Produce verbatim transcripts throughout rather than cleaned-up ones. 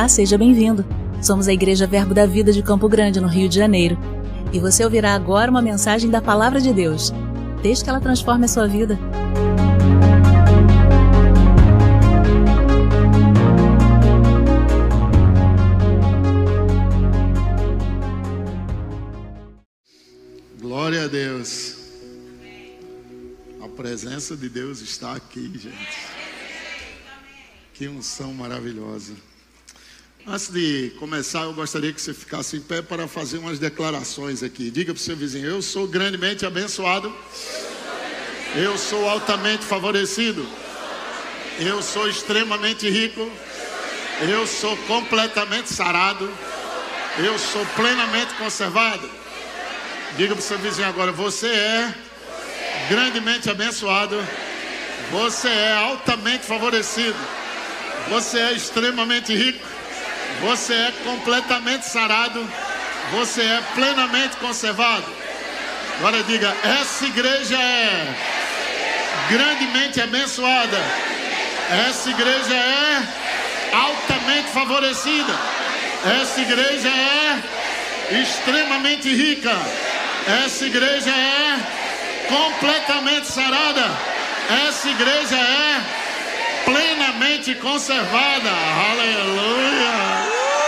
Olá, seja bem-vindo. Somos a Igreja Verbo da Vida de Campo Grande, no Rio de Janeiro. E você ouvirá agora uma mensagem da Palavra de Deus. Desde que ela transforme a sua vida. Glória a Deus. A presença de Deus está aqui, gente. Que unção maravilhosa. Antes de começar, eu gostaria que você ficasse em pé para fazer umas declarações aqui. Diga para o seu vizinho: eu sou grandemente abençoado. Eu sou altamente favorecido. Eu sou extremamente rico. Eu sou completamente sarado. Eu sou plenamente conservado. Diga para o seu vizinho agora: você é grandemente abençoado. Você é altamente favorecido. Você é extremamente rico. Você é completamente sarado. Você é plenamente conservado. Agora diga: essa igreja é grandemente abençoada. Essa igreja é altamente favorecida. Essa igreja é extremamente rica. Essa igreja é completamente sarada. Essa igreja é plenamente conservada. Aleluia.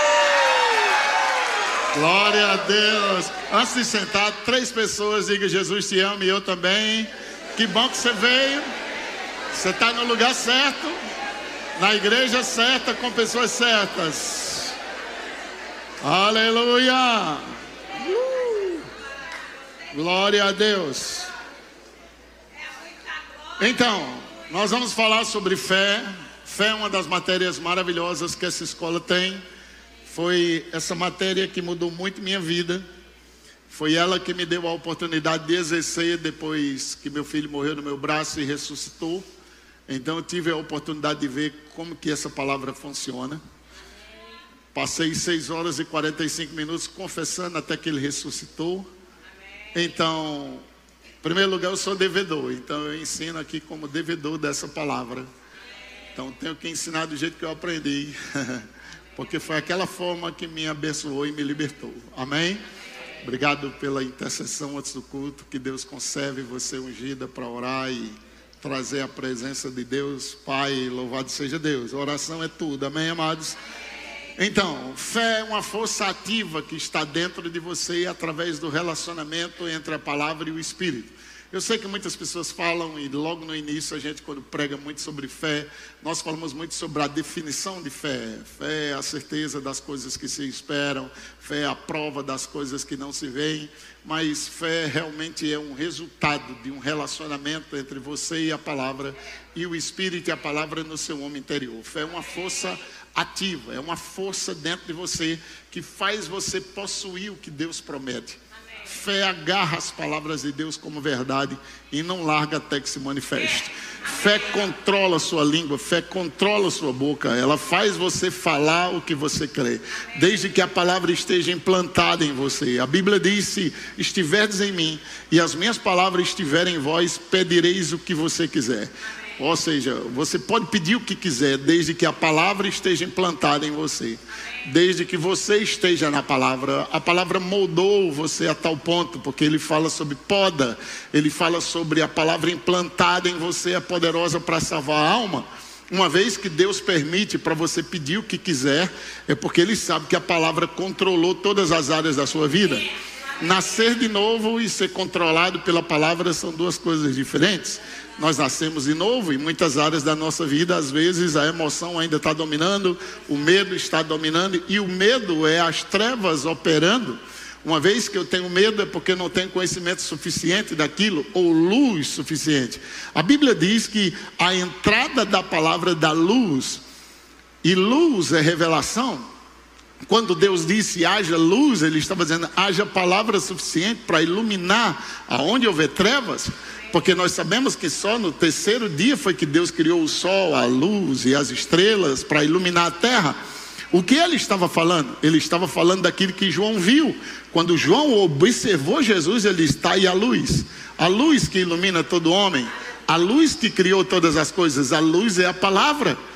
Glória a Deus. Antes de sentar, três pessoas digam: Jesus te ama e eu também. Que bom que você veio. Você está no lugar certo, na igreja certa, com pessoas certas. Aleluia. uh. Glória a Deus. Então, nós vamos falar sobre fé. Fé é uma das matérias maravilhosas que essa escola tem. Foi essa matéria que mudou muito minha vida. Foi ela que me deu a oportunidade de exercer depois que meu filho morreu no meu braço e ressuscitou. Então eu tive a oportunidade de ver como que essa palavra funciona. Passei seis horas e quarenta e cinco minutos confessando até que ele ressuscitou. Então, em primeiro lugar, eu sou devedor. Então eu ensino aqui como devedor dessa palavra. Então tenho que ensinar do jeito que eu aprendi. Porque foi aquela forma que me abençoou e me libertou. Amém? Obrigado pela intercessão antes do culto. Que Deus conserve você ungida para orar e trazer a presença de Deus. Pai, louvado seja Deus. A oração é tudo. Amém, amados? Então, fé é uma força ativa que está dentro de você através do relacionamento entre a palavra e o Espírito. Eu sei que muitas pessoas falam, e logo no início a gente, quando prega muito sobre fé, nós falamos muito sobre a definição de fé. Fé é a certeza das coisas que se esperam, fé é a prova das coisas que não se veem, mas fé realmente é um resultado de um relacionamento entre você e a palavra, e o Espírito e a palavra no seu homem interior. Fé é uma força ativa, é uma força dentro de você que faz você possuir o que Deus promete. Fé agarra as palavras de Deus como verdade e não larga até que se manifeste. Fé controla a sua língua, fé controla a sua boca. Ela faz você falar o que você crê, desde que a palavra esteja implantada em você. A Bíblia diz: se estiverdes em mim e as minhas palavras estiverem em vós, pedireis o que você quiser. Ou seja, você pode pedir o que quiser, desde que a palavra esteja implantada em você. Desde que você esteja na palavra. A palavra moldou você a tal ponto, porque ele fala sobre poda. Ele fala sobre a palavra implantada em você, é poderosa para salvar a alma. Uma vez que Deus permite para você pedir o que quiser, é porque Ele sabe que a palavra controlou todas as áreas da sua vida. Nascer de novo e ser controlado pela palavra são duas coisas diferentes. Nós nascemos de novo em muitas áreas da nossa vida. Às vezes a emoção ainda está dominando, o medo está dominando, e o medo é as trevas operando. Uma vez que eu tenho medo é porque não tenho conhecimento suficiente daquilo, ou luz suficiente. A Bíblia diz que a entrada da palavra dá luz, e luz é revelação. Quando Deus disse haja luz, Ele estava dizendo haja palavra suficiente para iluminar aonde houver trevas. Porque nós sabemos que só no terceiro dia foi que Deus criou o sol, a luz e as estrelas para iluminar a terra. O que ele estava falando? Ele estava falando daquilo que João viu. Quando João observou Jesus, ele está aí a luz. A luz que ilumina todo homem. A luz que criou todas as coisas. A luz é a palavra.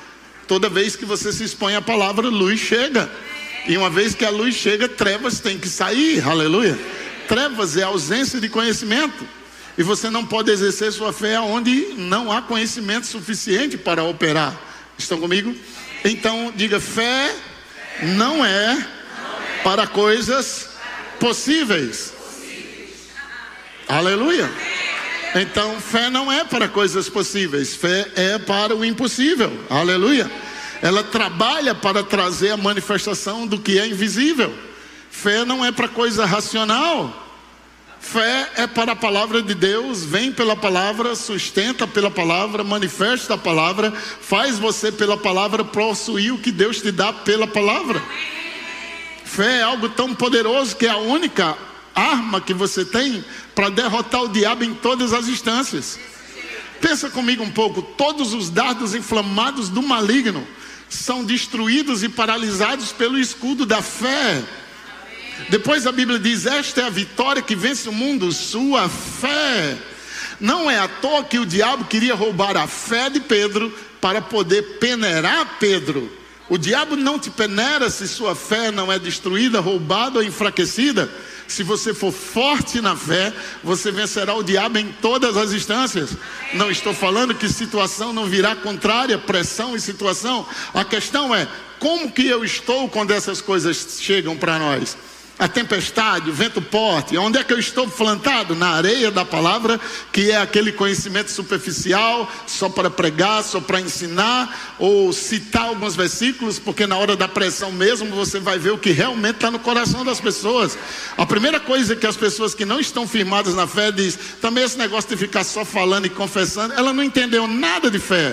Toda vez que você se expõe à palavra, luz chega. E uma vez que a luz chega, trevas têm que sair. Aleluia. Trevas é ausência de conhecimento. E você não pode exercer sua fé onde não há conhecimento suficiente para operar. Estão comigo? Então, diga: fé não é para coisas possíveis. Aleluia. Então, fé não é para coisas possíveis. Fé é para o impossível. Aleluia. Ela trabalha para trazer a manifestação do que é invisível. Fé não é para coisa racional. Fé é para a palavra de Deus. Vem pela palavra, sustenta pela palavra, manifesta a palavra, faz você pela palavra possuir o que Deus te dá pela palavra. Fé é algo tão poderoso que é a única arma que você tem para derrotar o diabo em todas as instâncias. Pensa comigo um pouco. Todos os dardos inflamados do maligno são destruídos e paralisados pelo escudo da fé. Depois a Bíblia diz: esta é a vitória que vence o mundo, sua fé. Não é à toa que o diabo queria roubar a fé de Pedro para poder peneirar Pedro. O diabo não te peneira se sua fé não é destruída, roubada ou enfraquecida. Se você for forte na fé, você vencerá o diabo em todas as instâncias. Não estou falando que situação não virá contrária, pressão e situação. A questão é, como que eu estou quando essas coisas chegam para nós? A tempestade, o vento forte, onde é que eu estou plantado? Na areia da palavra, que é aquele conhecimento superficial, só para pregar, só para ensinar, ou citar alguns versículos, porque na hora da pressão mesmo, você vai ver o que realmente está no coração das pessoas. A primeira coisa que as pessoas que não estão firmadas na fé diz, também esse negócio de ficar só falando e confessando, ela não entendeu nada de fé.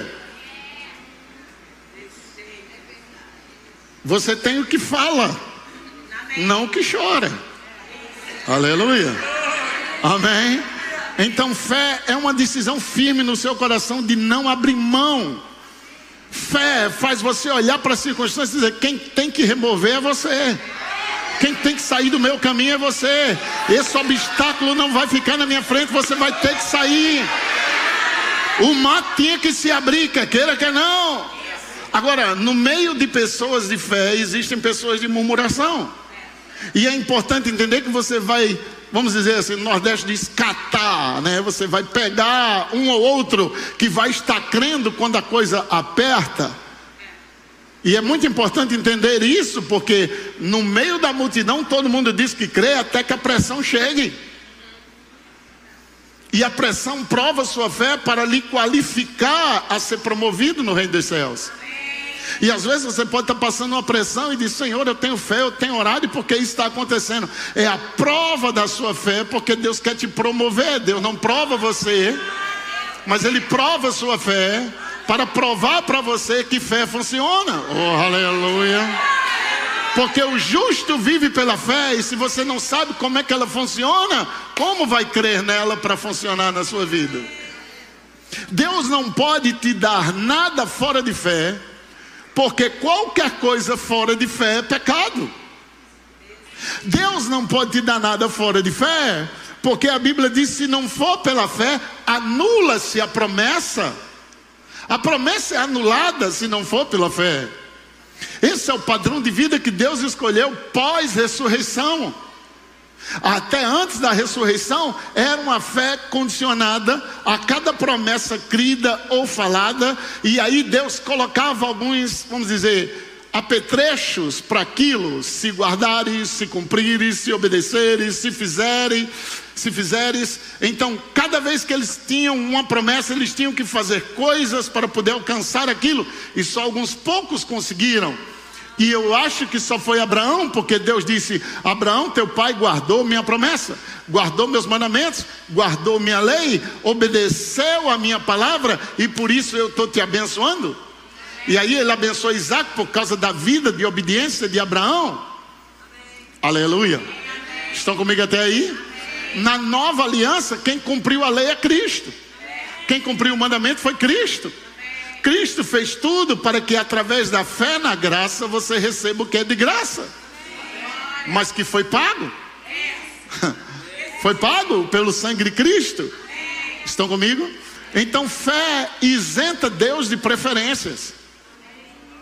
Você tem o que fala, não o que chora. Aleluia. Amém. Então fé é uma decisão firme no seu coração de não abrir mão. Fé faz você olhar para as circunstâncias e dizer: quem tem que remover é você, quem tem que sair do meu caminho é você. Esse obstáculo não vai ficar na minha frente, você vai ter que sair. O mar tinha que se abrir, quer queira, quer não. Agora, no meio de pessoas de fé, existem pessoas de murmuração. E é importante entender que você vai, vamos dizer assim, no Nordeste diz catar, né? Você vai pegar um ou outro que vai estar crendo quando a coisa aperta. E é muito importante entender isso, porque no meio da multidão todo mundo diz que crê até que a pressão chegue. E a pressão prova sua fé para lhe qualificar a ser promovido no reino dos céus. E às vezes você pode estar passando uma pressão e diz: Senhor, eu tenho fé, eu tenho orado, e por que isso está acontecendo? É a prova da sua fé, porque Deus quer te promover. Deus não prova você, mas Ele prova a sua fé para provar para você que fé funciona. Oh, aleluia. Porque o justo vive pela fé, e se você não sabe como é que ela funciona, como vai crer nela para funcionar na sua vida? Deus não pode te dar nada fora de fé, porque qualquer coisa fora de fé é pecado. Deus não pode te dar nada fora de fé, porque a Bíblia diz: se não for pela fé, anula-se a promessa. A promessa é anulada se não for pela fé. Esse é o padrão de vida que Deus escolheu pós-ressurreição. Até antes da ressurreição, era uma fé condicionada a cada promessa crida ou falada. E aí Deus colocava alguns, vamos dizer, apetrechos para aquilo: se guardares, se cumprires, se obedeceres, se fizerem, se fizeres. Então, cada vez que eles tinham uma promessa, eles tinham que fazer coisas para poder alcançar aquilo. E só alguns poucos conseguiram. E eu acho que só foi Abraão, porque Deus disse: Abraão, teu pai guardou minha promessa, guardou meus mandamentos, guardou minha lei, obedeceu a minha palavra, e por isso eu estou te abençoando. E aí ele abençoou Isaac por causa da vida de obediência de Abraão. Amém. Aleluia. Amém. Estão comigo até aí? Na nova aliança, quem cumpriu a lei é Cristo. Quem cumpriu o mandamento foi Cristo. Cristo fez tudo para que através da fé na graça você receba o que é de graça, mas que foi pago. Foi pago pelo sangue de Cristo. Estão comigo? Então fé isenta Deus de preferências.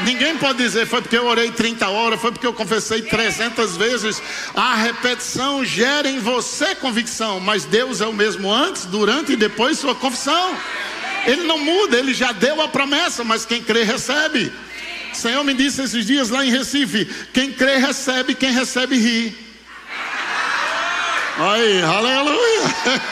Ninguém pode dizer, foi porque eu orei trinta horas, foi porque eu confessei trezentas vezes. A repetição gera em você convicção, mas Deus é o mesmo antes, durante e depois sua confissão. Ele não muda, Ele já deu a promessa, mas quem crê recebe. O Senhor me disse esses dias lá em Recife: quem crê recebe, quem recebe ri. Aí, aleluia.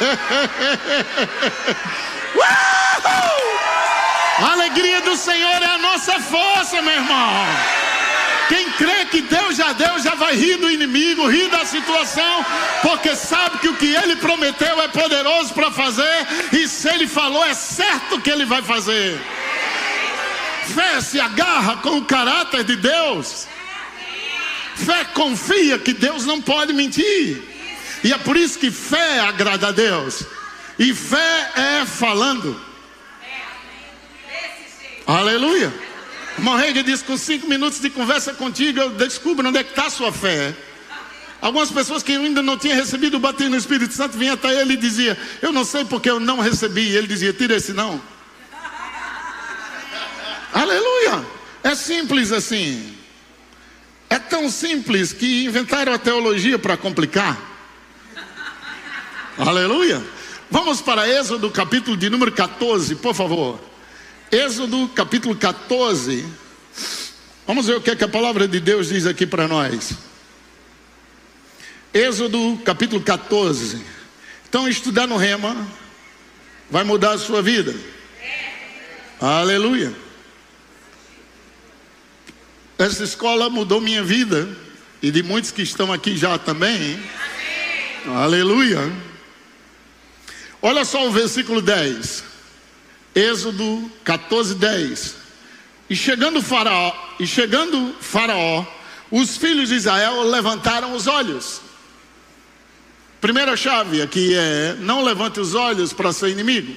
A alegria do Senhor é a nossa força, meu irmão. Quem crê que Deus já deu, já vai rir do inimigo, rir da situação, porque sabe que o que Ele prometeu é poderoso para fazer, e se Ele falou, é certo que Ele vai fazer. Fé se agarra com o caráter de Deus. Fé confia que Deus não pode mentir. E é por isso que fé agrada a Deus. E fé é falando. Aleluia. O irmão Reagan disse: com cinco minutos de conversa contigo, eu descubro onde é que está a sua fé. Algumas pessoas que ainda não tinham recebido o batismo no Espírito Santo vinham até ele e diziam: eu não sei porque eu não recebi. E ele dizia: tira esse não. Aleluia. É simples assim. É tão simples que inventaram a teologia para complicar. Aleluia. Vamos para Êxodo capítulo de número catorze, por favor. Êxodo capítulo catorze. Vamos ver o que, é que a palavra de Deus diz aqui para nós. Êxodo capítulo catorze. Então, estudar no Rema vai mudar a sua vida. Aleluia. Essa escola mudou minha vida, e de muitos que estão aqui já também. Aleluia. Olha só o versículo dez. Êxodo catorze, dez. E chegando Faraó, e chegando Faraó, os filhos de Israel levantaram os olhos. Primeira chave aqui é: não levante os olhos para seu inimigo,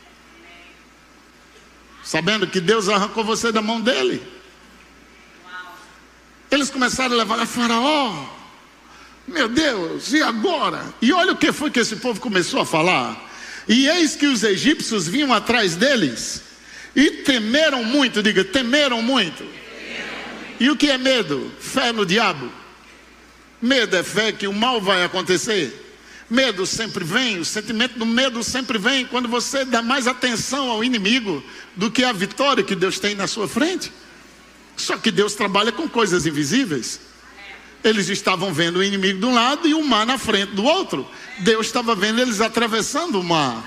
sabendo que Deus arrancou você da mão dele. Eles começaram a levar a Faraó. Meu Deus, e agora? E olha o que foi que esse povo começou a falar. E eis que os egípcios vinham atrás deles e temeram muito. Diga, temeram muito. E o que é medo? Fé no diabo. Medo é fé que o mal vai acontecer. Medo sempre vem, o sentimento do medo sempre vem quando você dá mais atenção ao inimigo do que à vitória que Deus tem na sua frente. Só que Deus trabalha com coisas invisíveis. Eles estavam vendo o inimigo de um lado e o mar na frente do outro. Deus estava vendo eles atravessando o mar.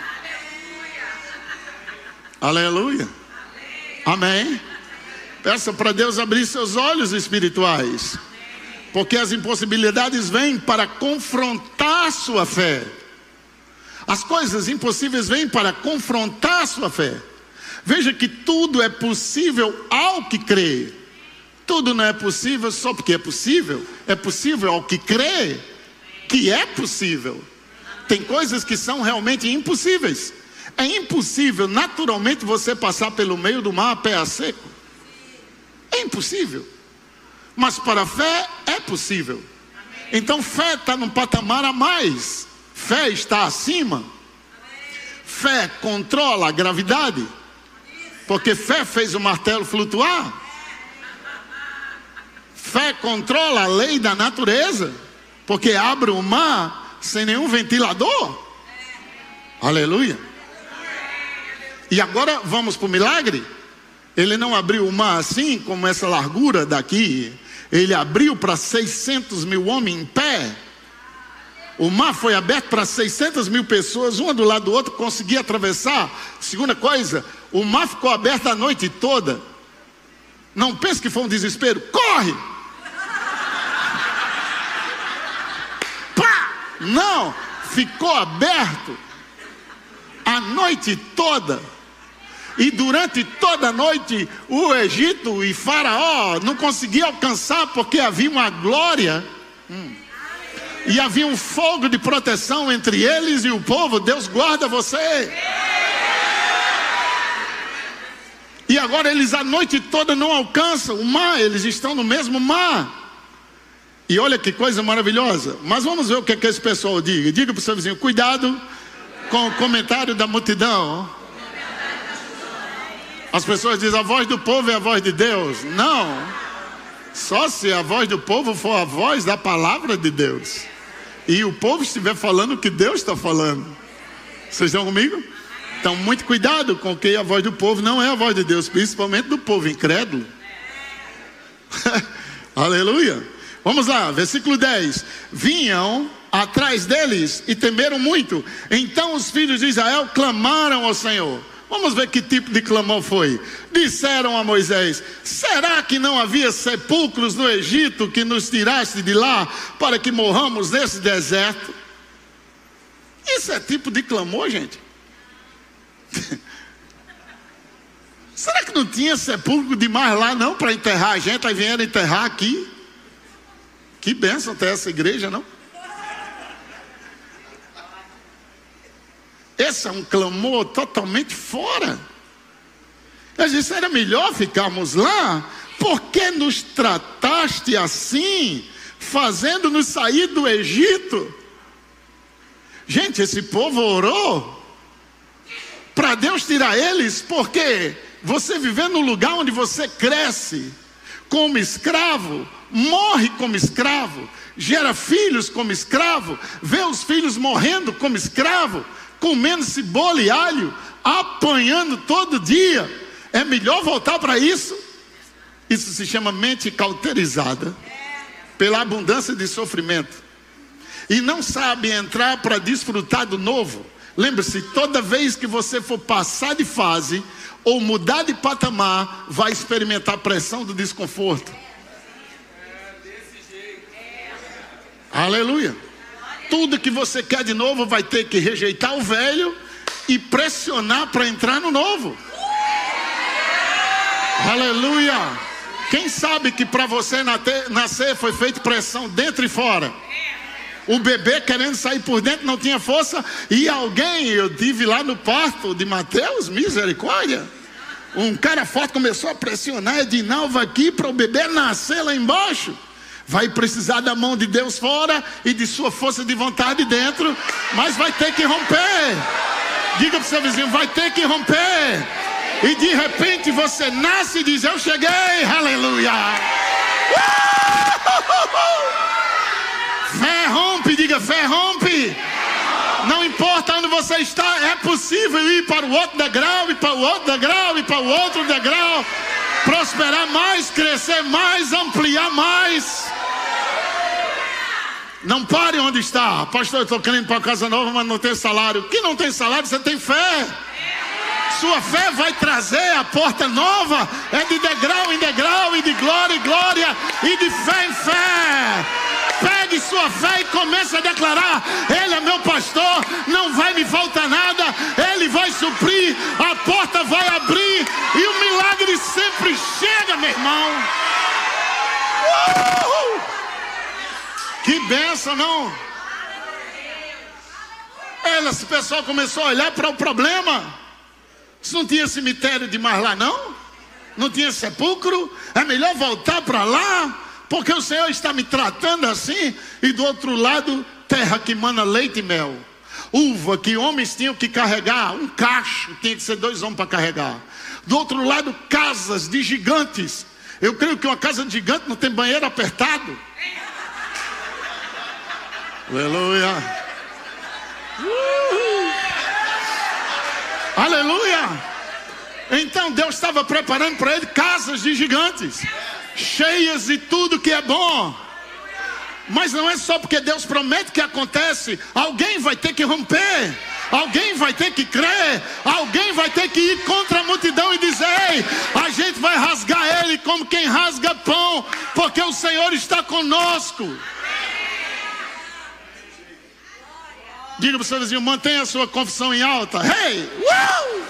Aleluia. Amém. Peça para Deus abrir seus olhos espirituais, porque as impossibilidades vêm para confrontar sua fé. As coisas impossíveis vêm para confrontar sua fé. Veja que tudo é possível ao que crê. Tudo não é possível só porque é possível. É possível ao que crê que é possível. Tem coisas que são realmente impossíveis. É impossível naturalmente você passar pelo meio do mar a pé a seco. É impossível. Mas para a fé é possível. Então fé está num patamar a mais. Fé está acima. Fé controla a gravidade, porque fé fez o martelo flutuar. Fé controla a lei da natureza, porque abre o mar sem nenhum ventilador. Aleluia. E agora vamos para o milagre. Ele não abriu o mar assim, como essa largura daqui. Ele abriu para seiscentos mil homens em pé. O mar foi aberto para seiscentas mil pessoas, uma do lado do outro, conseguia atravessar. Segunda coisa, o mar ficou aberto a noite toda. Não pense que foi um desespero. Corre! Pá! Não, ficou aberto a noite toda. E durante toda a noite o Egito e Faraó não conseguiam alcançar, porque havia uma glória hum, e havia um fogo de proteção entre eles e o povo. Deus guarda você. E agora eles a noite toda não alcançam o mar, eles estão no mesmo mar. E olha que coisa maravilhosa. Mas vamos ver o que, é que esse pessoal diga. Diga para o seu vizinho: cuidado com o comentário da multidão. As pessoas dizem, a voz do povo é a voz de Deus. Não. Só se a voz do povo for a voz da palavra de Deus. E o povo estiver falando o que Deus está falando. Vocês estão comigo? Então, muito cuidado com que a voz do povo não é a voz de Deus. Principalmente do povo incrédulo. Aleluia. Vamos lá, versículo dez. Vinham atrás deles e temeram muito. Então os filhos de Israel clamaram ao Senhor. Vamos ver que tipo de clamor foi. Disseram a Moisés: será que não havia sepulcros no Egito que nos tiraste de lá para que morramos nesse deserto? Isso é tipo de clamor, gente? Será que não tinha sepulcro demais lá não para enterrar a gente? Aí vieram enterrar aqui. Que bênção ter essa igreja, não? Esse é um clamor totalmente fora. Eu disse, era melhor ficarmos lá. Por que nos trataste assim, fazendo-nos sair do Egito? Gente, esse povo orou para Deus tirar eles, porque você viver num lugar onde você cresce como escravo, morre como escravo, gera filhos como escravo, vê os filhos morrendo como escravo, comendo cebola e alho, apanhando todo dia, é melhor voltar para isso? Isso se chama mente cauterizada pela abundância de sofrimento, e não sabe entrar para desfrutar do novo. Lembre-se, toda vez que você for passar de fase ou mudar de patamar, vai experimentar a pressão do desconforto. Aleluia. Tudo que você quer de novo vai ter que rejeitar o velho e pressionar para entrar no novo. Aleluia. Quem sabe que para você nascer foi feita pressão dentro e fora? O bebê querendo sair por dentro não tinha força. E alguém, eu tive lá no parto de Mateus, misericórdia, um cara forte começou a pressionar Edinalva aqui para o bebê nascer lá embaixo. Vai precisar da mão de Deus fora e de sua força de vontade dentro, mas vai ter que romper. Diga para o seu vizinho, vai ter que romper. E de repente você nasce e diz, eu cheguei, aleluia. Fé rompe, diga, fé rompe. Não importa onde você está, é possível ir para o outro degrau, e para o outro degrau, e para o outro degrau, prosperar mais, crescer mais, ampliar mais. Não pare onde está. Pastor, eu estou querendo ir para a casa nova, mas não tem salário. Que não tem salário, você tem fé. Sua fé vai trazer a porta nova. É de degrau em degrau, e de glória em glória, e de fé em fé. Pegue sua fé e comece a declarar: Ele é meu pastor, não vai me faltar nada, Ele vai suprir, a porta vai abrir, e o milagre sempre chega, meu irmão. Uhul! Que benção, não? Ela, esse pessoal começou a olhar para o problema. Se não tinha cemitério demais lá, não? Não tinha sepulcro? É melhor voltar para lá, porque o Senhor está me tratando assim. E do outro lado, terra que mana leite e mel, uva que homens tinham que carregar, um cacho, tinha que ser dois homens para carregar. Do outro lado, casas de gigantes. Eu creio que uma casa de gigante não tem banheiro apertado. Aleluia. Uhul. Aleluia. Então Deus estava preparando para ele casas de gigantes, cheias de tudo que é bom. Mas não é só porque Deus promete que acontece. Alguém vai ter que romper, alguém vai ter que crer, alguém vai ter que ir contra a multidão e dizer: ei, a gente vai rasgar ele como quem rasga pão, porque o Senhor está conosco. Diga para o seu vizinho, mantenha a sua confissão em alta. Hey, uau!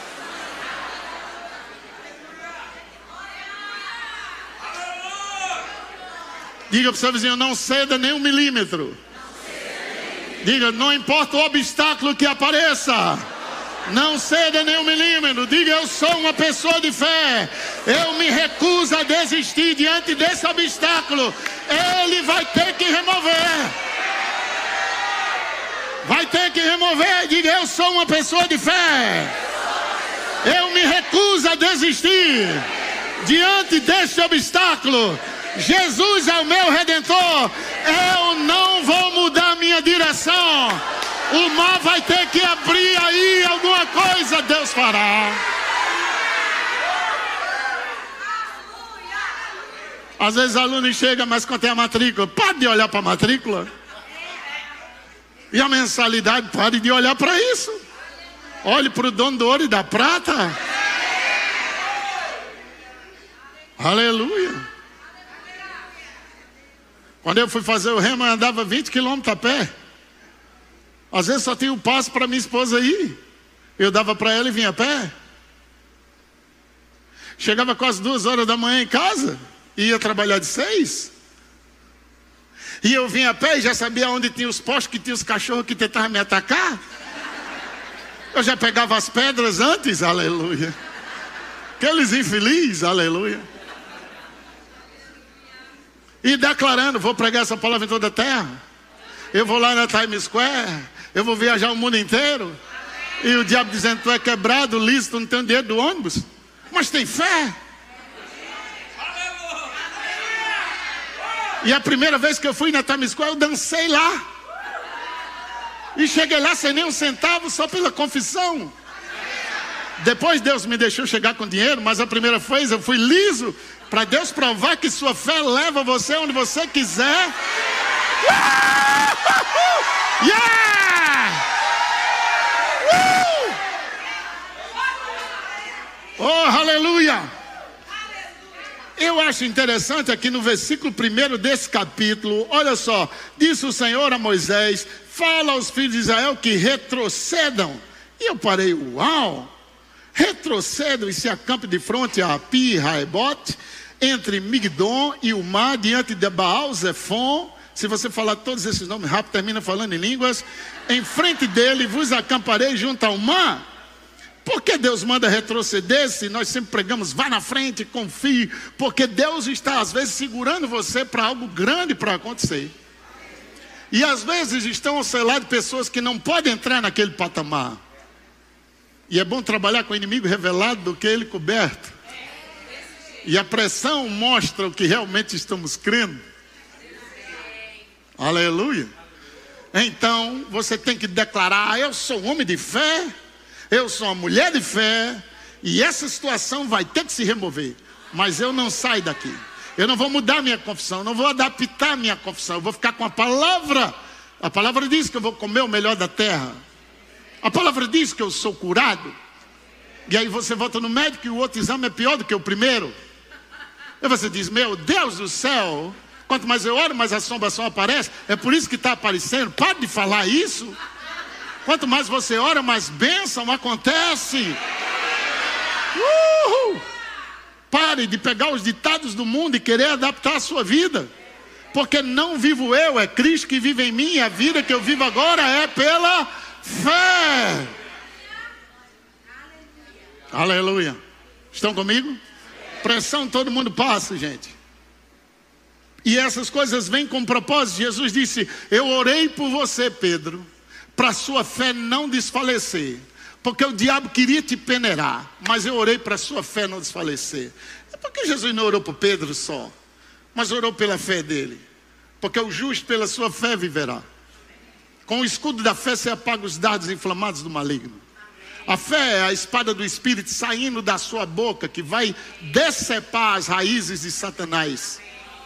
Diga para o seu vizinho, não ceda nem um milímetro. Diga, não importa o obstáculo que apareça, não ceda nem um milímetro. Diga, eu sou uma pessoa de fé, eu me recuso a desistir diante desse obstáculo. Ele vai ter que remover. Vai ter que remover. Diga, eu sou uma pessoa de fé, eu me se recusa a desistir diante deste obstáculo. Jesus é o meu Redentor. Eu não vou mudar minha direção. O mar vai ter que abrir aí, alguma coisa Deus fará. Às vezes aluno chega, mas quanto é a matrícula? Pare de olhar para a matrícula. E a mensalidade? Pare de olhar para isso. Olhe para o dono do ouro e da prata. Aleluia. Quando eu fui fazer o remo, eu andava vinte quilômetros a pé. Às vezes só tinha um passo para minha esposa ir. Eu dava para ela e vinha a pé. Chegava quase duas horas da manhã em casa. E ia trabalhar de seis. E eu vinha a pé e já sabia onde tinha os postos, que tinha os cachorros que tentavam me atacar. Eu já pegava as pedras antes, aleluia. Aqueles infelizes, aleluia. E declarando, vou pregar essa palavra em toda a terra. Eu vou lá na Times Square. Eu vou viajar o mundo inteiro. E o diabo dizendo, tu é quebrado, liso, tu não tem dinheiro do ônibus. Mas tem fé. E a primeira vez que eu fui na Times Square, eu dancei lá. E cheguei lá sem nem um centavo, só pela confissão. Depois Deus me deixou chegar com dinheiro, mas a primeira vez eu fui liso, para Deus provar que sua fé leva você onde você quiser. Uh! Yeah! Uh! Oh, aleluia! Eu acho interessante aqui no versículo primeiro desse capítulo, olha só, disse o Senhor a Moisés, fala aos filhos de Israel que retrocedam. E eu parei, uau, retrocedam e se acampem de frente a Pi Haebote, entre Migdon e o mar, diante de Baal Zephon. Se você falar todos esses nomes rápido, termina falando em línguas. Em frente dele vos acamparei junto ao mar. Por que Deus manda retroceder se nós sempre pregamos, vá na frente, confie? Porque Deus está às vezes segurando você para algo grande para acontecer. E às vezes estão ao seu lado pessoas que não podem entrar naquele patamar. E é bom trabalhar com o inimigo revelado do que ele coberto. E a pressão mostra o que realmente estamos crendo. Aleluia. Então você tem que declarar, eu sou um homem de fé. Eu sou uma mulher de fé. E essa situação vai ter que se remover. Mas eu não saio daqui. Eu não vou mudar minha confissão. Não vou adaptar minha confissão. Eu vou ficar com a palavra. A palavra diz que eu vou comer o melhor da terra. A palavra diz que eu sou curado. E aí você volta no médico e o outro exame é pior do que o primeiro. E você diz, meu Deus do céu, quanto mais eu oro, mais a assombração aparece. É por isso que está aparecendo. Pare de falar isso. Quanto mais você ora, mais bênção acontece. Uhul. Pare de pegar os ditados do mundo e querer adaptar a sua vida. Porque não vivo eu, é Cristo que vive em mim. E a vida que eu vivo agora é pela fé. Aleluia. Estão comigo? Pressão todo mundo passa, gente. E essas coisas vêm com propósito. Jesus disse, eu orei por você, Pedro, para sua fé não desfalecer. Porque o diabo queria te peneirar, mas eu orei para sua fé não desfalecer. É porque Jesus não orou por Pedro só, mas orou pela fé dele. Porque o justo pela sua fé viverá. Com o escudo da fé você apaga os dardos inflamados do maligno. A fé é a espada do Espírito saindo da sua boca, que vai decepar as raízes de Satanás.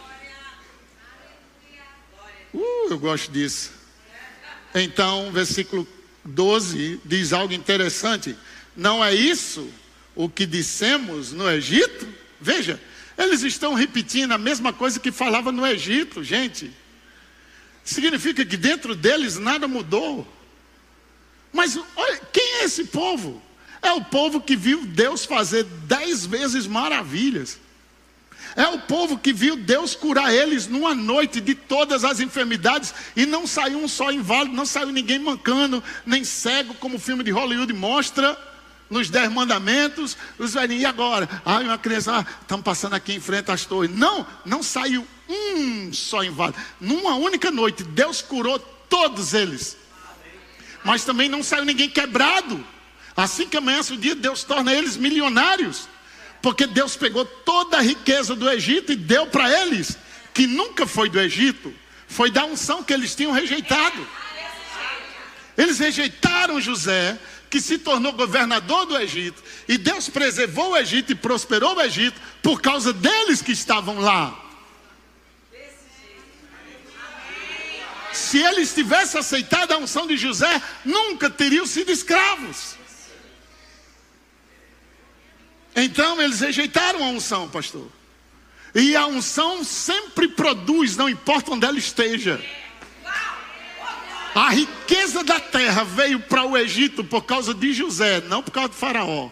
Uh, eu gosto disso. Então, versículo doze diz algo interessante. Não é isso o que dissemos no Egito? Veja, eles estão repetindo a mesma coisa que falava no Egito, gente. Significa que dentro deles nada mudou. Mas olha, quem é esse povo? É o povo que viu Deus fazer dez vezes maravilhas. É o povo que viu Deus curar eles numa noite de todas as enfermidades. E não saiu um só inválido, não saiu ninguém mancando, nem cego, como o filme de Hollywood mostra nos Dez Mandamentos. Os velhinhos, e agora? Ah, uma criança, ah, estamos passando aqui em frente às torres. Não, não saiu um só inválido. Numa única noite, Deus curou todos eles. Mas também não saiu ninguém quebrado. Assim que amanhece o dia, Deus torna eles milionários. Porque Deus pegou toda a riqueza do Egito e deu para eles, que nunca foi do Egito, foi da unção que eles tinham rejeitado. Eles rejeitaram José, que se tornou governador do Egito, e Deus preservou o Egito e prosperou o Egito por causa deles que estavam lá. Se eles tivessem aceitado a unção de José, nunca teriam sido escravos. Então eles rejeitaram a unção, pastor. E a unção sempre produz, não importa onde ela esteja. A riqueza da terra veio para o Egito por causa de José, não por causa de Faraó.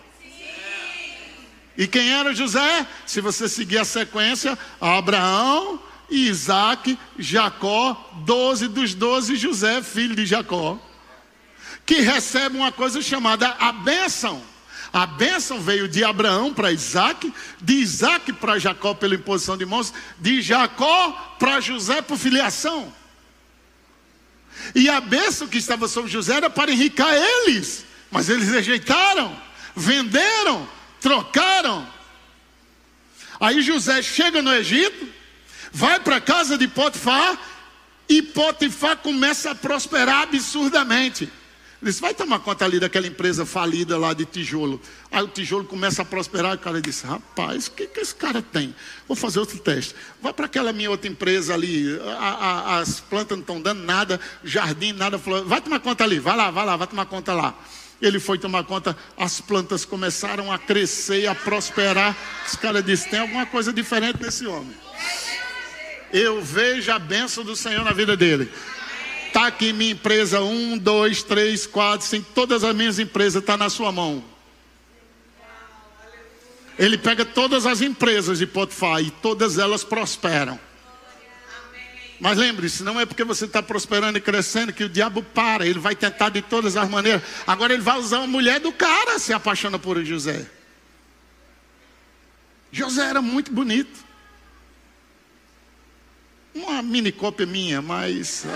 E quem era José? Se você seguir a sequência, Abraão, Isaac, Jacó, doze dos doze, José, filho de Jacó, que recebe uma coisa chamada a bênção. A bênção veio de Abraão para Isaac, de Isaac para Jacó pela imposição de mãos, de Jacó para José por filiação. E a bênção que estava sobre José era para enriquecer eles, mas eles rejeitaram, venderam, trocaram. Aí José chega no Egito, vai para a casa de Potifar, e Potifar começa a prosperar absurdamente. Ele disse, vai tomar conta ali daquela empresa falida lá de tijolo. Aí o tijolo começa a prosperar, e o cara disse, rapaz, o que, que esse cara tem? Vou fazer outro teste. Vai para aquela minha outra empresa ali, a, a, as plantas não estão dando nada, jardim, nada. Vai tomar conta ali, vai lá, vai lá, vai tomar conta lá. Ele foi tomar conta, as plantas começaram a crescer, a prosperar. Esse cara disse, tem alguma coisa diferente nesse homem. Eu vejo a bênção do Senhor na vida dele. Está aqui minha empresa, um, dois, três, quatro, cinco, todas as minhas empresas estão na sua mão. Ele pega todas as empresas de Potifar e todas elas prosperam. Mas lembre-se, não é porque você está prosperando e crescendo que o diabo para. Ele vai tentar de todas as maneiras. Agora ele vai usar a mulher do cara, se apaixona por José. José era muito bonito. Uma mini cópia minha, mas...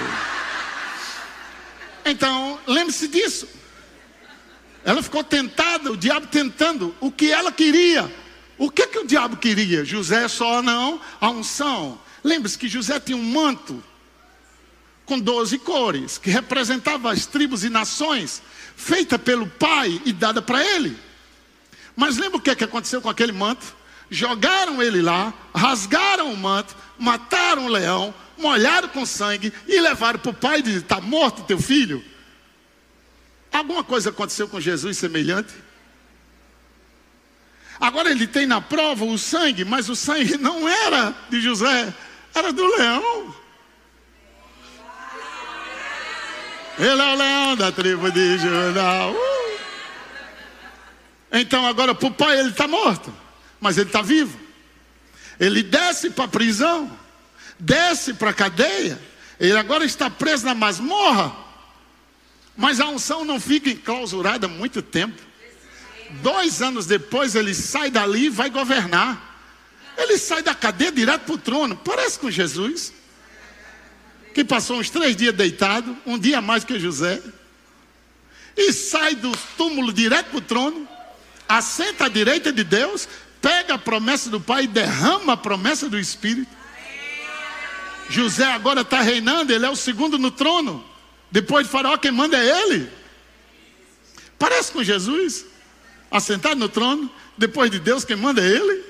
Então, lembre-se disso. Ela ficou tentada, o diabo tentando o que ela queria. O que que o diabo queria? José só não, a unção. Lembre-se que José tinha um manto com doze cores, que representava as tribos e nações, feita pelo pai e dada para ele. Mas lembra o que que aconteceu com aquele manto? Jogaram ele lá, rasgaram o manto, mataram o leão, molharam com sangue e levaram para o pai e disseram, está morto teu filho? Alguma coisa aconteceu com Jesus semelhante? Agora ele tem na prova o sangue, mas o sangue não era de José, era do leão. Ele é o leão da tribo de Judá. Uh! Então agora para o pai ele está morto, mas ele está vivo. Ele desce para a prisão, desce para a cadeia, ele agora está preso na masmorra, mas a unção não fica enclausurada muito tempo. Dois anos depois ele sai dali e vai governar. Ele sai da cadeia direto para o trono. Parece com Jesus, que passou uns três dias deitado, um dia a mais que José, e sai do túmulo direto para o trono, assenta à direita de Deus, pega a promessa do Pai e derrama a promessa do Espírito. José agora está reinando, ele é o segundo no trono. Depois de Faraó, quem manda é ele. Parece com Jesus, assentado no trono, depois de Deus, quem manda é ele.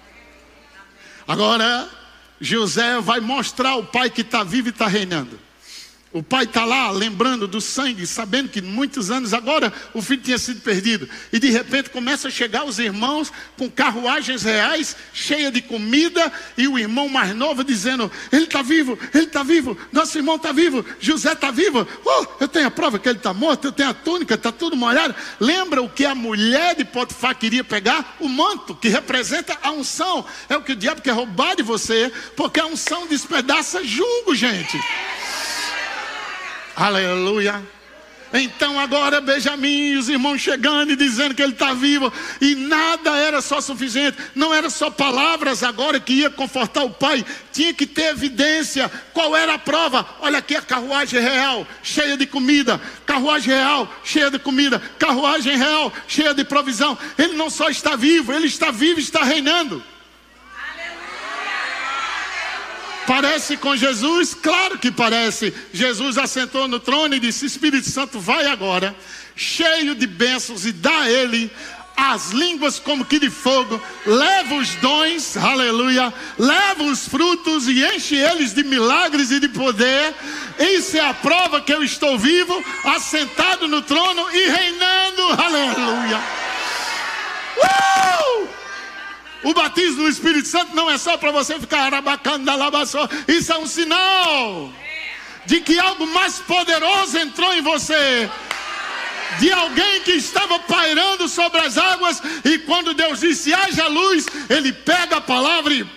Agora, José vai mostrar ao pai que está vivo e está reinando. O pai está lá lembrando do sangue, sabendo que muitos anos agora o filho tinha sido perdido. E de repente começa a chegar os irmãos com carruagens reais, cheia de comida. E o irmão mais novo dizendo, ele está vivo, ele está vivo, nosso irmão está vivo, José está vivo. Oh, eu tenho a prova que ele está morto, eu tenho a túnica, está tudo molhado. Lembra o que a mulher de Potifar queria pegar? O manto, que representa a unção. É o que o diabo quer roubar de você, porque a unção despedaça jugo, gente. Aleluia. Então agora Benjamim e os irmãos chegando e dizendo que ele está vivo. E nada era só suficiente. Não era só palavras agora que ia confortar o pai. Tinha que ter evidência. Qual era a prova? Olha aqui a carruagem real, cheia de comida. Carruagem real, cheia de comida. Carruagem real, cheia de provisão. Ele não só está vivo, ele está vivo e está reinando. Parece com Jesus? Claro que parece. Jesus assentou no trono e disse: Espírito Santo, vai agora, cheio de bênçãos, e dá a ele as línguas como que de fogo. Leva os dons, aleluia. Leva os frutos e enche eles de milagres e de poder. Isso é a prova que eu estou vivo, assentado no trono e reinando, aleluia. Uh! O batismo do Espírito Santo não é só para você ficar arabacando, alabaçou. Isso é um sinal de que algo mais poderoso entrou em você. De alguém que estava pairando sobre as águas. E quando Deus disse haja luz, ele pega a palavra e...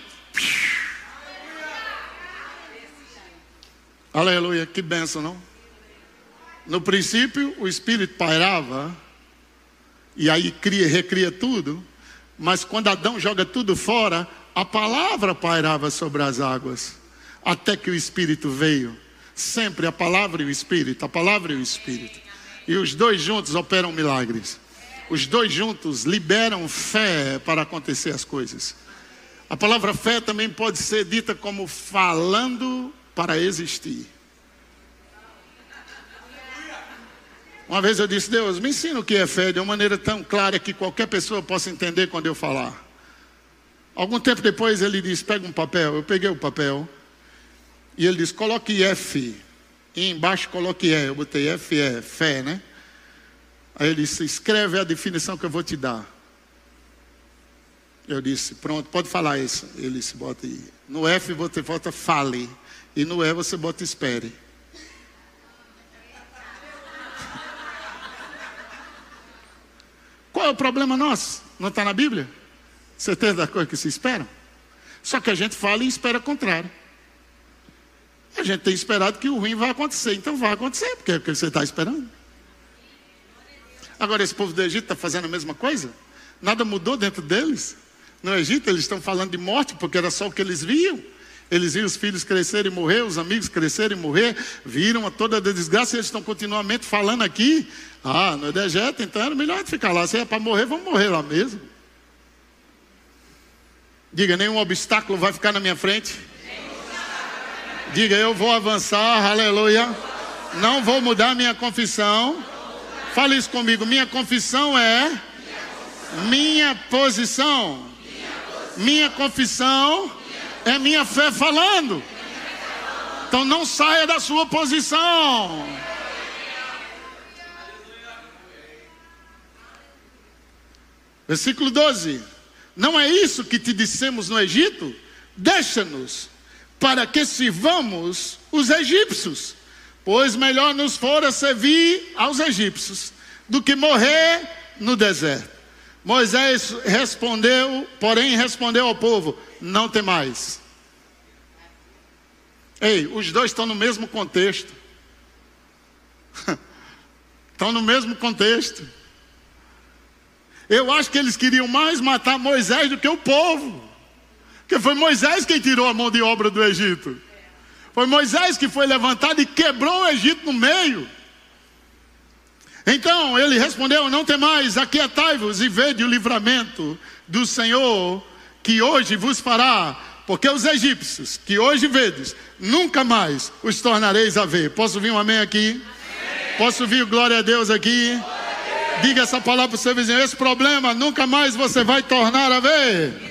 Aleluia, que bênção, não? No princípio o Espírito pairava. E aí cria, recria tudo. Mas quando Adão joga tudo fora, a palavra pairava sobre as águas, até que o Espírito veio. Sempre a palavra e o Espírito, a palavra e o Espírito. E os dois juntos operam milagres. Os dois juntos liberam fé para acontecer as coisas. A palavra fé também pode ser dita como falando para existir. Uma vez eu disse: Deus, me ensina o que é fé de uma maneira tão clara que qualquer pessoa possa entender quando eu falar. Algum tempo depois ele disse: pega um papel. Eu peguei o papel e ele disse: coloque F. E embaixo coloque E. Eu botei F, E, fé, né? Aí ele disse: escreve a definição que eu vou te dar. Eu disse: pronto, pode falar isso. Ele disse: bota aí. No F você bota fale. E no E você bota espere. Qual é o problema nosso? Não está na Bíblia? Certeza da coisa que se esperam? Só que a gente fala e espera o contrário. A gente tem esperado que o ruim vai acontecer. Então vai acontecer, porque é o que você está esperando. Agora esse povo do Egito está fazendo a mesma coisa? Nada mudou dentro deles? No Egito eles estão falando de morte, porque era só o que eles viam. Eles viram os filhos crescerem e morrer, os amigos crescerem e morrer, viram a toda a desgraça, e eles estão continuamente falando aqui: ah, no dejeto, então era melhor ficar lá. Se é para morrer, vamos morrer lá mesmo. Diga: nenhum obstáculo vai ficar na minha frente. Diga: eu vou avançar, aleluia. Não vou mudar minha confissão. Fale isso comigo: minha confissão é minha posição. Minha confissão é minha fé falando. Então não saia da sua posição. Versículo doze. Não é isso que te dissemos no Egito? Deixa-nos, para que sirvamos os egípcios. Pois melhor nos fora servir aos egípcios do que morrer no deserto. Moisés respondeu, porém respondeu ao povo: não temais. Ei, os dois estão no mesmo contexto. Estão no mesmo contexto. Eu acho que eles queriam mais matar Moisés do que o povo. Porque foi Moisés quem tirou a mão de obra do Egito. Foi Moisés que foi levantado e quebrou o Egito no meio. Então ele respondeu: não temais, aquietai-vos e vede o livramento do Senhor, que hoje vos fará. Porque os egípcios que hoje vedes, nunca mais os tornareis a ver. Posso ouvir um amém aqui? Amém. Posso ouvir glória a Deus aqui? Glória. Diga essa palavra para o seu vizinho: esse problema nunca mais você vai tornar a ver.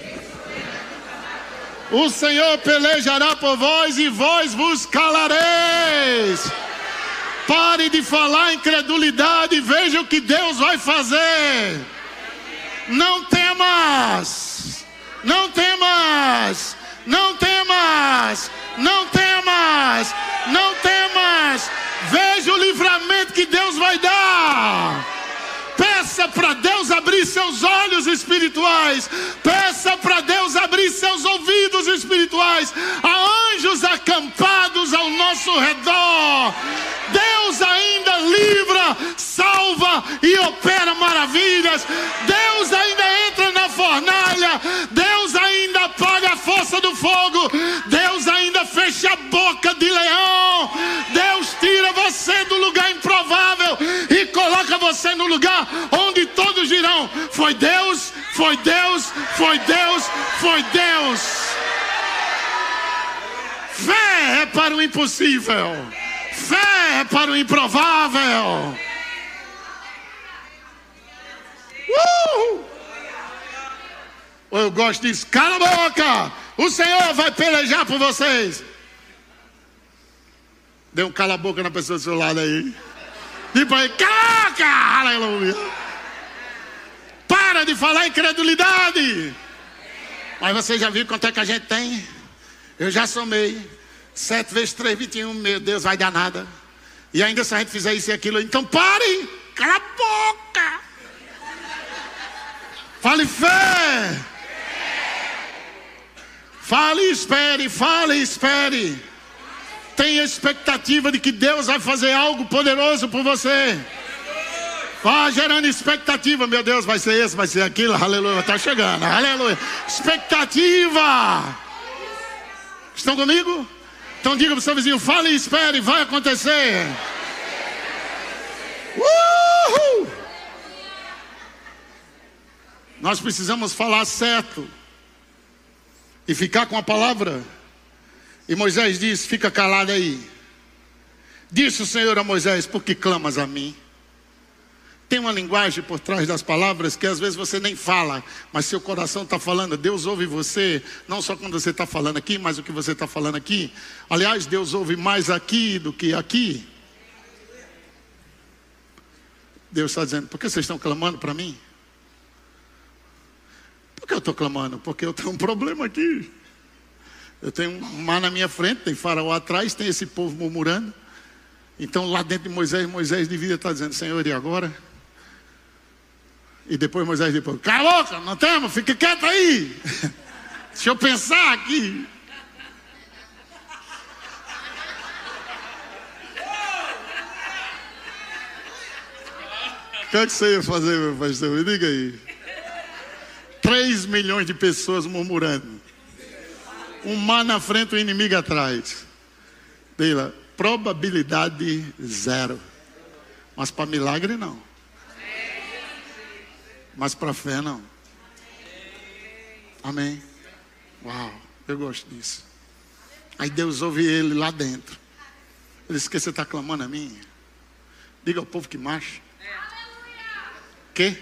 O Senhor pelejará por vós e vós vos calareis. Pare de falar incredulidade e veja o que Deus vai fazer. Não temas. Não temas. Não temas. Não temas. Não temas. Veja o livramento que Deus vai dar. Peça para Deus abrir seus olhos espirituais. Peça para Deus abrir seus ouvidos espirituais. Há anjos acampados ao nosso redor. Deus ainda livra livra, salva e opera maravilhas. Deus ainda entra na fornalha. Deus ainda apaga a força do fogo. Deus ainda fecha a boca de leão. Deus tira você do lugar improvável e coloca você no lugar onde todos dirão: foi Deus, foi Deus, foi Deus, foi Deus. Fé é para o impossível. Fé é para o improvável. Uh! Eu gosto disso. Cala a boca. O Senhor vai pelejar por vocês. Dê um cala a boca na pessoa do seu lado aí. Tipo aí, caraca, aleluia. Para de falar incredulidade. Mas você já viu quanto é que a gente tem? Eu já somei. Sete vezes três, vinte e um. Meu Deus, vai dar nada. E ainda se a gente fizer isso e aquilo, então pare. Cala a boca. Fale fé. Fale e espere, fale e espere. Tenha expectativa de que Deus vai fazer algo poderoso por você. Vá gerando expectativa. Meu Deus, vai ser esse, vai ser aquilo. Aleluia, está chegando. Aleluia. Expectativa. Estão comigo? Então diga para o seu vizinho: fale e espere, vai acontecer. Uhul! Nós precisamos falar certo e ficar com a palavra. E Moisés disse: fica calado aí. Disse o Senhor a Moisés: por que clamas a mim? Tem uma linguagem por trás das palavras que às vezes você nem fala, mas seu coração está falando. Deus ouve você, não só quando você está falando aqui, mas o que você está falando aqui. Aliás, Deus ouve mais aqui do que aqui. Deus está dizendo: por que vocês estão clamando para mim? Por que eu estou clamando? Porque eu tenho um problema aqui. Eu tenho um mar na minha frente, tem faraó atrás, tem esse povo murmurando. Então lá dentro de Moisés, Moisés devia estar dizendo: Senhor, e agora? E depois Moisés depois: cala a boca, não temos, fica quieto aí. Deixa eu pensar aqui. O que é que você ia fazer, meu pastor? Me diga aí. Três milhões de pessoas murmurando. Um mar na frente, o um inimigo atrás. Deila, probabilidade zero. Mas para milagre não. Mas para fé não. Amém. Uau, eu gosto disso. Aí Deus ouve ele lá dentro. Ele disse: que você está clamando a mim? Diga ao povo que marcha. Que?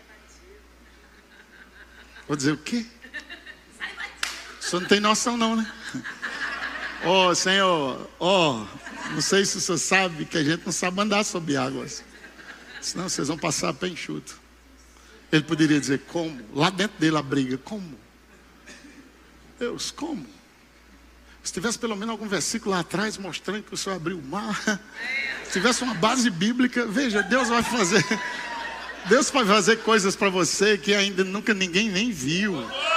Vou dizer o quê? O senhor não tem noção não, né? Ó, oh, Senhor, ó, oh, não sei se o senhor sabe que a gente não sabe andar sobre águas. Senão vocês vão passar pé enxuto. Ele poderia dizer: como? Lá dentro dele a briga: como? Deus, como? Se tivesse pelo menos algum versículo lá atrás mostrando que o Senhor abriu o mar, se tivesse uma base bíblica, veja, Deus vai fazer, Deus vai fazer coisas para você que ainda nunca ninguém nem viu.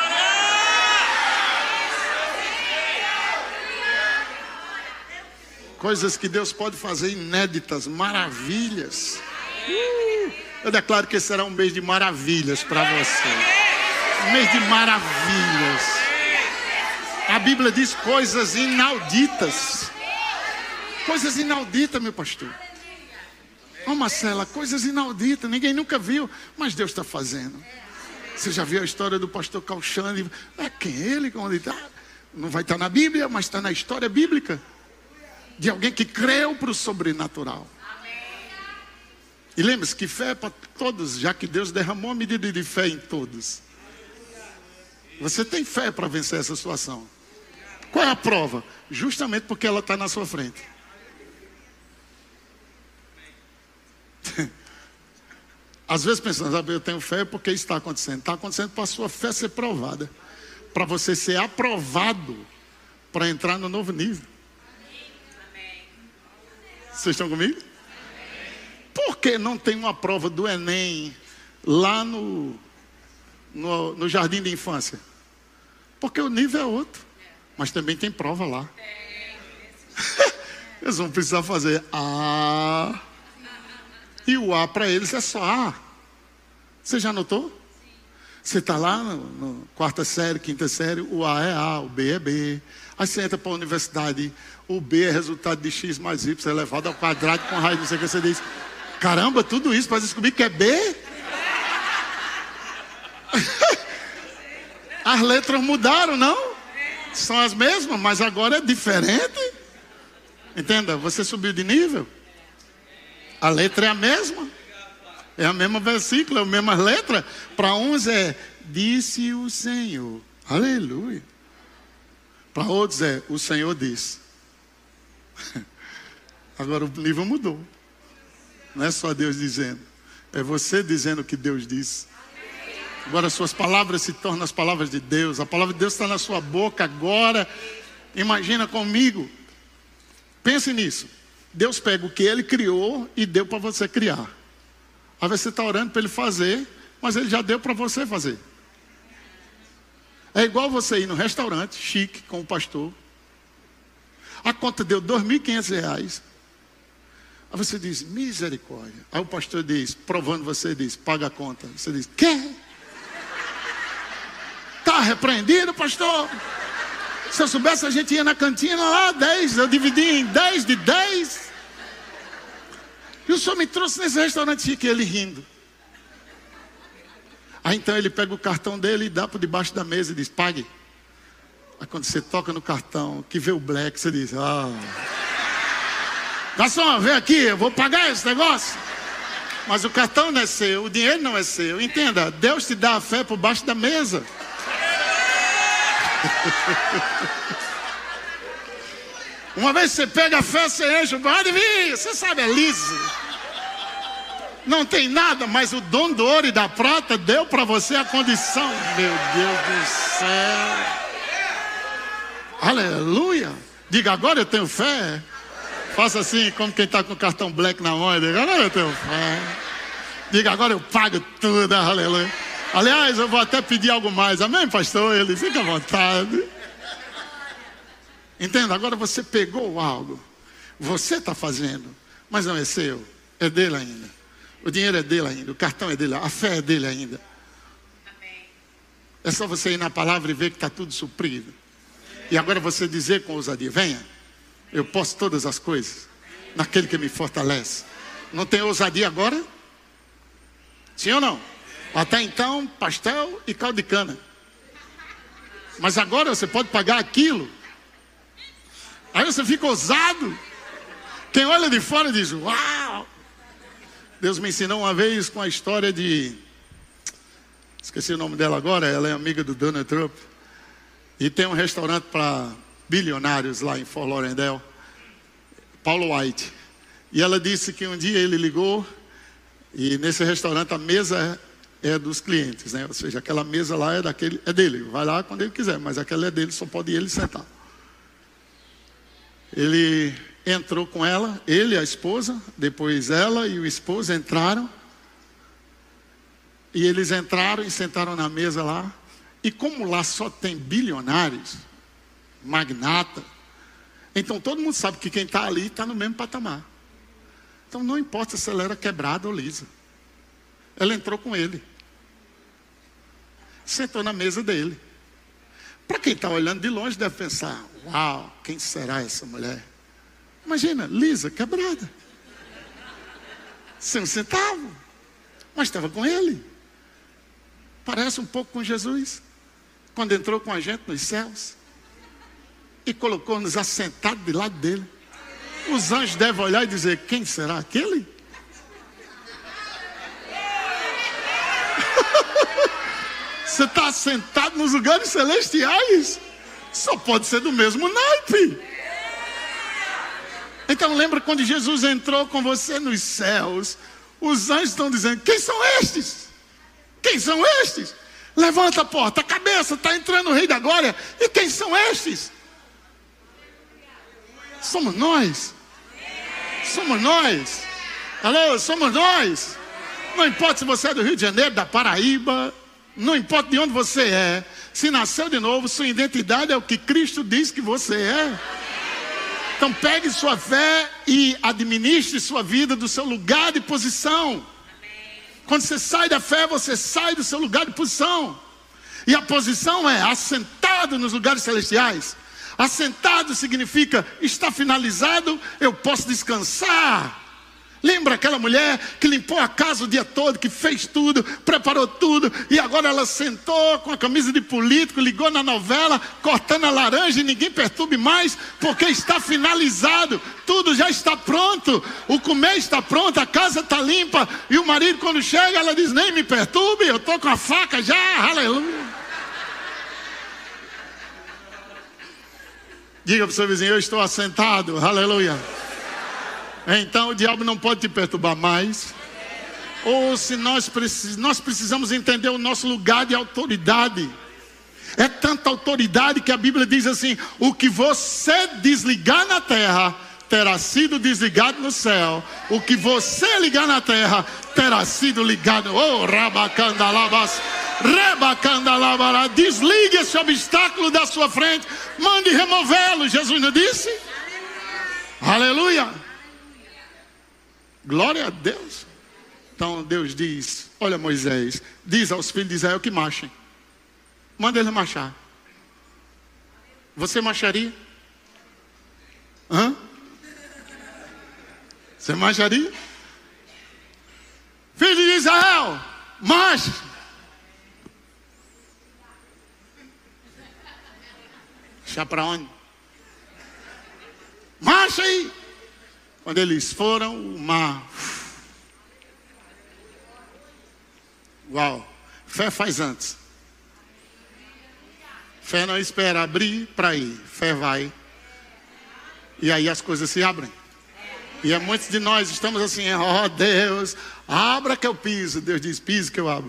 Coisas que Deus pode fazer inéditas, maravilhas. Uh, eu declaro que esse será um mês de maravilhas para você. Um mês de maravilhas. A Bíblia diz coisas inauditas. Coisas inauditas, meu pastor. Ó, oh, Marcela, coisas inauditas. Ninguém nunca viu, mas Deus está fazendo. Você já viu a história do pastor Calxane? É quem é ele? Onde está? Não vai estar na Bíblia, mas está na história bíblica. De alguém que creu para o sobrenatural. E lembre-se que fé é para todos, já que Deus derramou a medida de fé em todos. Você tem fé para vencer essa situação. Qual é a prova? Justamente porque ela está na sua frente. Às vezes pensamos: ah, eu tenho fé porque isso está acontecendo. Está acontecendo para a sua fé ser provada. Para você ser aprovado para entrar no novo nível. Vocês estão comigo? Por que não tem uma prova do Enem lá no, no, no jardim de infância? Porque o nível é outro. Mas também tem prova lá. Eles vão precisar fazer A, E o A para eles é só A. Você já notou? Você está lá no, no quarta série, quinta série, o A é A, o B é B. Aí você entra para a universidade, o B é resultado de X mais Y elevado ao quadrado com raiz, não sei o que você diz. Caramba, tudo isso para descobrir que é B? As letras mudaram, não? São as mesmas, mas agora é diferente. Entenda, você subiu de nível. A letra é a mesma. É a mesma versícula, é a mesma letra. Para uns é, disse o Senhor. Aleluia. Para outros é, o Senhor disse. Agora o nível mudou. Não é só Deus dizendo. É você dizendo o que Deus disse. Agora suas palavras se tornam as palavras de Deus. A palavra de Deus está na sua boca agora. Imagina comigo. Pense nisso. Deus pega o que Ele criou e deu para você criar. Aí você está orando para Ele fazer, mas Ele já deu para você fazer. É igual você ir no restaurante chique com o pastor. A conta deu dois mil e quinhentos reais. Aí você diz, misericórdia. Aí o pastor diz, provando você, diz, paga a conta. Você diz, quê? Está repreendido, pastor? Se eu soubesse, a gente ia na cantina lá, dez. Eu dividi em dez de dez. E o senhor me trouxe nesse restaurante chique, ele rindo. Aí então ele pega o cartão dele e dá por debaixo da mesa e diz, pague. Aí quando você toca no cartão, que vê o black, você diz, ah... Garçom, vem aqui, eu vou pagar esse negócio. Mas o cartão não é seu, o dinheiro não é seu. Entenda, Deus te dá a fé por baixo da mesa. Uma vez você pega a fé, você enche, pode vir, você sabe, é liso. Não tem nada, mas o dono do ouro e da prata deu para você a condição. Meu Deus do céu. Aleluia. Diga, agora eu tenho fé. Faça assim, como quem está com o cartão black na mão. Diga, agora eu tenho fé. Diga, agora eu pago tudo. Aleluia. Aliás, eu vou até pedir algo mais. Amém, pastor? Ele fica à vontade. Entenda, agora você pegou algo. Você está fazendo, mas não é seu. É dele ainda. O dinheiro é dele ainda. O cartão é dele. A fé é dele ainda. É só você ir na palavra e ver que está tudo suprido. E agora você dizer com ousadia, venha, eu posso todas as coisas naquele que me fortalece. Não tem ousadia agora? Sim ou não? Até então, pastel e caldo de cana. Mas agora você pode pagar aquilo. Aí você fica ousado. Quem olha de fora diz, uau. Deus me ensinou uma vez com a história de... Esqueci o nome dela agora, ela é amiga do Donald Trump. E tem um restaurante para bilionários lá em Fort Lauderdale. Paulo White. E ela disse que um dia ele ligou. E nesse restaurante a mesa é dos clientes, né? Ou seja, aquela mesa lá é, daquele, é dele. Vai lá quando ele quiser, mas aquela é dele, só pode ele sentar. Ele entrou com ela, ele e a esposa. Depois ela e o esposo entraram. E eles entraram e sentaram na mesa lá. E como lá só tem bilionários, magnata, então todo mundo sabe que quem está ali está no mesmo patamar. Então não importa se ela era quebrada ou lisa. Ela entrou com ele. Sentou na mesa dele. Para quem está olhando de longe deve pensar, uau, quem será essa mulher? Imagina, lisa, quebrada. Sem um centavo. Mas estava com ele. Parece um pouco com Jesus. Quando entrou com a gente nos céus e colocou-nos assentados de lado dele. Os anjos devem olhar e dizer, quem será aquele? Você está sentado nos lugares celestiais. Só pode ser do mesmo naipe. Então lembra quando Jesus entrou com você nos céus. Os anjos estão dizendo, quem são estes? Quem são estes? Levanta a porta, a cabeça, está entrando o Rei da Glória. E quem são estes? Somos nós. Somos nós. Alô, somos nós. Não importa se você é do Rio de Janeiro, da Paraíba, não importa de onde você é. Se nasceu de novo, sua identidade é o que Cristo diz que você é. Então pegue sua fé e administre sua vida do seu lugar de posição. Quando você sai da fé, você sai do seu lugar de posição. E a posição é assentado nos lugares celestiais. Assentado significa está finalizado, eu posso descansar. Lembra aquela mulher que limpou a casa o dia todo, que fez tudo, preparou tudo, e agora ela sentou com a camisa de político, ligou na novela, cortando a laranja, e ninguém perturbe mais, porque está finalizado, tudo já está pronto, o comer está pronto, a casa está limpa, e o marido quando chega, ela diz, nem me perturbe, eu estou com a faca já, aleluia. Diga para o seu vizinho, eu estou assentado, aleluia. Então o diabo não pode te perturbar mais. Ou se nós, precis, nós precisamos entender o nosso lugar de autoridade. É tanta autoridade que a Bíblia diz assim: o que você desligar na terra terá sido desligado no céu. O que você ligar na terra terá sido ligado. Oh, rabacandalabas, rebacandalabara. Desligue esse obstáculo da sua frente. Mande removê-lo. Jesus não disse? Aleluia. Glória a Deus. Então Deus diz, olha Moisés, diz aos filhos de Israel que marchem. Manda eles marchar. Você marcharia? Hã? Você marcharia? Filho de Israel, marche. Marchar para onde? Marcha aí. Quando eles foram, o mar. Uau. Fé faz antes. Fé não espera abrir para ir. Fé vai. E aí as coisas se abrem. E é muitos de nós estamos assim, ó oh, Deus, abra que eu piso. Deus diz, piso que eu abro.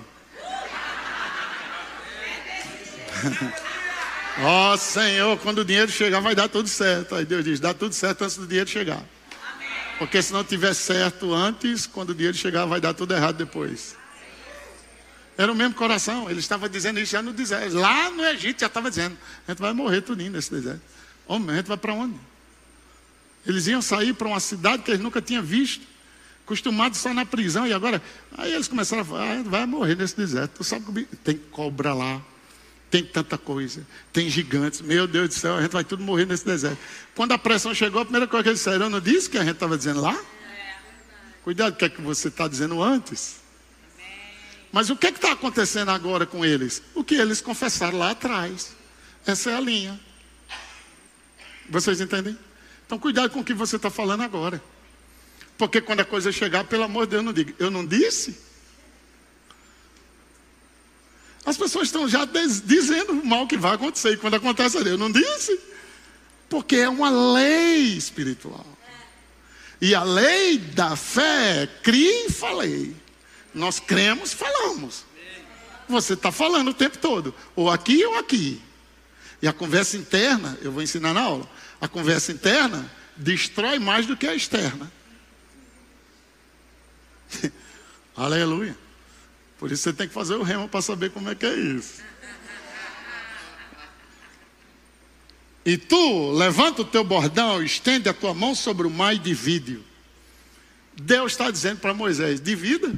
Ó oh, Senhor, quando o dinheiro chegar vai dar tudo certo. Aí Deus diz, dá tudo certo antes do dinheiro chegar. Porque se não tiver certo antes, quando o dinheiro chegar vai dar tudo errado depois. Era o mesmo coração, ele estava dizendo isso já no deserto. Lá no Egito já estava dizendo, a gente vai morrer tudinho nesse deserto. Homem, a gente vai para onde? Eles iam sair para uma cidade que eles nunca tinham visto, acostumados só na prisão, e agora, aí eles começaram a falar, ah, a gente vai morrer nesse deserto. Tu sabe que tem cobra lá, tem tanta coisa, tem gigantes, meu Deus do céu, a gente vai tudo morrer nesse deserto. Quando a pressão chegou, a primeira coisa que eles disseram, eu não disse que a gente estava dizendo lá? Cuidado, o que é que você está dizendo antes? Mas o que é que está acontecendo agora com eles? O que eles confessaram lá atrás. Essa é a linha. Vocês entendem? Então cuidado com o que você está falando agora. Porque quando a coisa chegar, pelo amor de Deus, não diga, eu não disse? As pessoas estão já dizendo o mal que vai acontecer. E quando acontece ali, eu não disse? Porque é uma lei espiritual. E a lei da fé, crie e falei. Nós cremos, falamos. Você está falando o tempo todo. Ou aqui ou aqui. E a conversa interna, eu vou ensinar na aula. A conversa interna destrói mais do que a externa. Aleluia. Por isso você tem que fazer o rema para saber como é que é isso. E tu, levanta o teu bordão, estende a tua mão sobre o mar e divide-o. Deus está dizendo para Moisés, divida.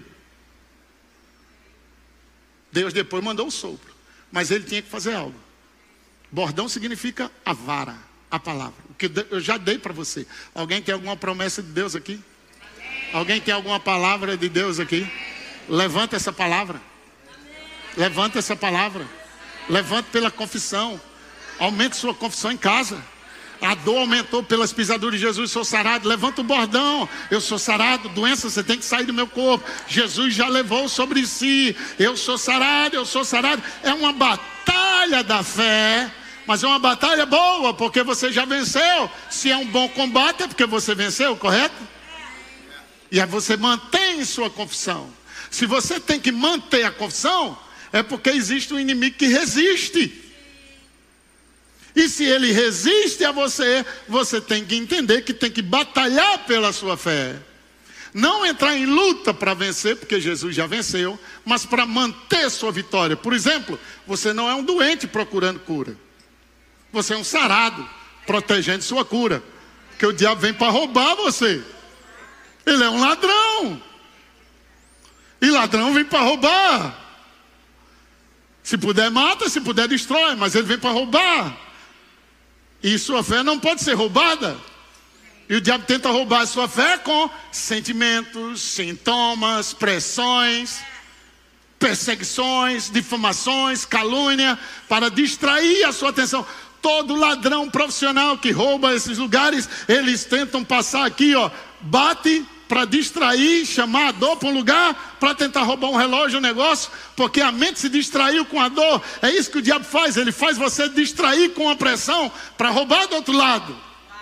Deus depois mandou o sopro. Mas ele tinha que fazer algo. Bordão significa a vara, a palavra. O que eu já dei para você. Alguém tem alguma promessa de Deus aqui? Alguém tem alguma palavra de Deus aqui? Levanta essa palavra. Levanta essa palavra. Levante pela confissão. Aumente sua confissão em casa. A dor aumentou pelas pisaduras de Jesus, sou sarado. Levanta o bordão, eu sou sarado. Doença, você tem que sair do meu corpo. Jesus já levou sobre si. Eu sou sarado, eu sou sarado. É uma batalha da fé, mas é uma batalha boa, porque você já venceu. Se é um bom combate, é porque você venceu, correto? E aí você mantém sua confissão. Se você tem que manter a confissão, é porque existe um inimigo que resiste. E se ele resiste a você, você tem que entender que tem que batalhar pela sua fé. Não entrar em luta para vencer, porque Jesus já venceu, mas para manter sua vitória. Por exemplo, você não é um doente procurando cura. Você é um sarado, protegendo sua cura. que o diabo vem para roubar você. Ele é um ladrão. E ladrão vem para roubar. Se puder mata, se puder destrói, mas ele vem para roubar. E sua fé não pode ser roubada. E o diabo tenta roubar a sua fé com sentimentos, sintomas, pressões, perseguições, difamações, calúnia, para distrair a sua atenção. Todo ladrão profissional que rouba esses lugares, eles tentam passar aqui, ó, bate para distrair, chamar a dor para um lugar, para tentar roubar um relógio, um negócio, porque a mente se distraiu com a dor. É isso que o diabo faz, ele faz você distrair com a pressão, para roubar do outro lado.